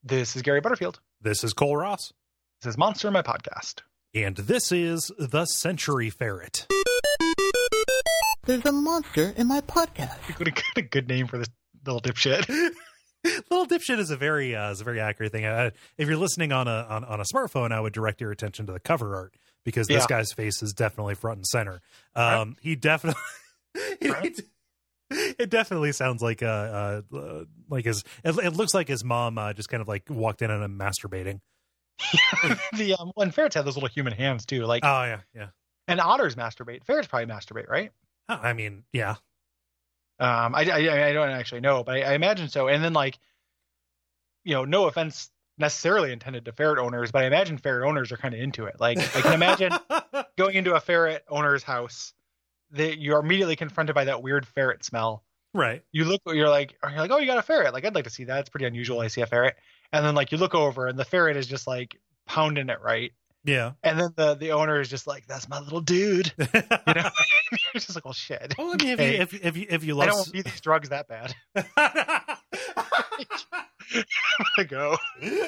This is Gary Butterfield. This is Cole Ross. This is Monster, my podcast. And this is The Century Ferret. There's a monster in my podcast. What a good name for this little dipshit. Little dipshit is a very accurate thing. If you're listening on a smartphone, I would direct your attention to the cover art, because this guy's face is definitely front and center. Right. He definitely, it definitely sounds like his. It looks like his mom just kind of like walked in on him masturbating. And ferrets have those little human hands too. Like, oh yeah. And otters masturbate. Ferrets probably masturbate, right? I mean, yeah. I don't actually know, but I imagine so. And then, like, no offense necessarily intended to ferret owners, but I imagine ferret owners are kind of into it. Like, I can imagine going into a ferret owner's house, that you're immediately confronted by that weird ferret smell. Right. You're like, oh, you got a ferret. Like, I'd like to see that. It's pretty unusual. I see a ferret. And then, like, you look over and the ferret is just like pounding it right. Yeah. And then the owner is just like, that's my little dude. It's just like, well, shit. Well, I mean, okay. if you love, I don't want to these drugs that bad. I'm gonna go.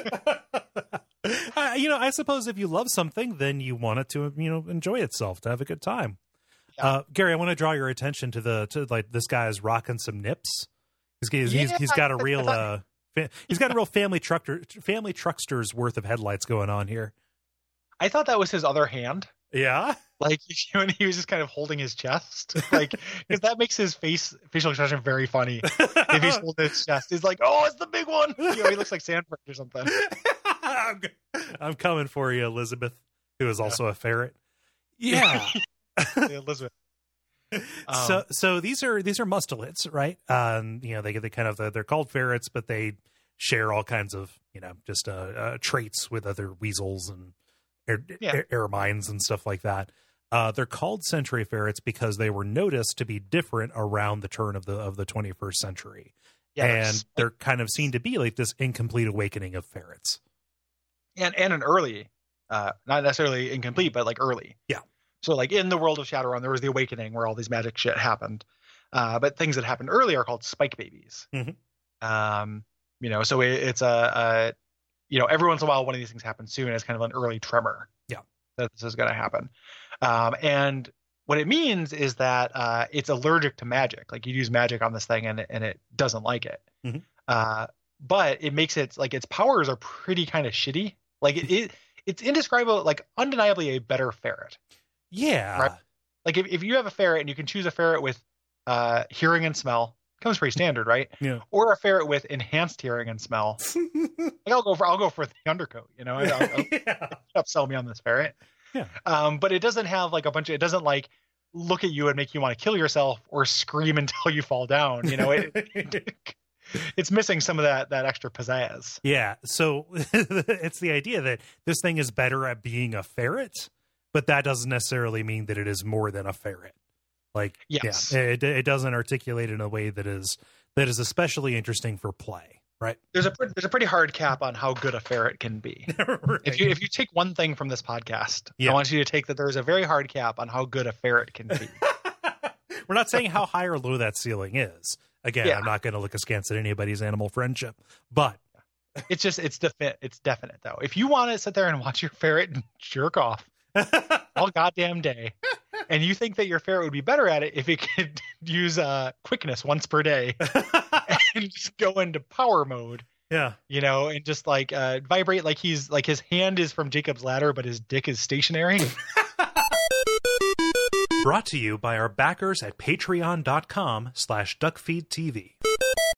I suppose if you love something, then you want it to, enjoy itself, to have a good time. Yeah. Gary, I want to draw your attention to this guy's rocking some nips. He's got a real family truckster's worth of headlights going on here. I thought that was his other hand. Yeah. Like, when he was just kind of holding his chest, like, because that makes his facial expression very funny. If he's holding his chest, he's like, "Oh, it's the big one." He looks like Sanford or something. I'm coming for you, Elizabeth, who is also a ferret. Yeah, Elizabeth. So these are mustelids, right? They're called ferrets, but they share all kinds of traits with other weasels and ermines and stuff like that. They're called century ferrets because they were noticed to be different around the turn of the 21st century. Yeah, and they're kind of seen to be like this incomplete awakening of ferrets. And an early, not necessarily incomplete, but like early. Yeah. So like in the world of Shadowrun, there was the awakening where all these magic shit happened. But things that happened early are called spike babies. Mm-hmm. So it's every once in a while, one of these things happens soon as kind of an early tremor. Yeah. That this is going to happen. And what it means is that it's allergic to magic. Like, you use magic on this thing and it doesn't like it. Mm-hmm. But it makes it like its powers are pretty kind of shitty. Like it's indescribable, like undeniably a better ferret. Yeah. Right? Like if you have a ferret and you can choose a ferret with hearing and smell, comes pretty standard, right? Yeah. Or a ferret with enhanced hearing and smell. Like I'll go for the undercoat, I'll sell me on this ferret. Yeah. But it doesn't have like it doesn't like look at you and make you want to kill yourself or scream until you fall down. It's missing some of that extra pizzazz. Yeah. So it's the idea that this thing is better at being a ferret, but that doesn't necessarily mean that it is more than a ferret. Like, yes. Yeah, it doesn't articulate in a way that is especially interesting for play, right? There's a pretty hard cap on how good a ferret can be. Right. If you take one thing from this podcast, I want you to take that there's a very hard cap on how good a ferret can be. We're not saying how high or low that ceiling is. Again, I'm not going to look askance at anybody's animal friendship, but it's definite though. If you want to sit there and watch your ferret jerk off all goddamn day, and you think that your ferret would be better at it if it could use quickness once per day and just go into power mode. Yeah. And just like vibrate like he's like his hand is from Jacob's Ladder, but his dick is stationary. Brought to you by our backers at patreon.com/duckfeedtv.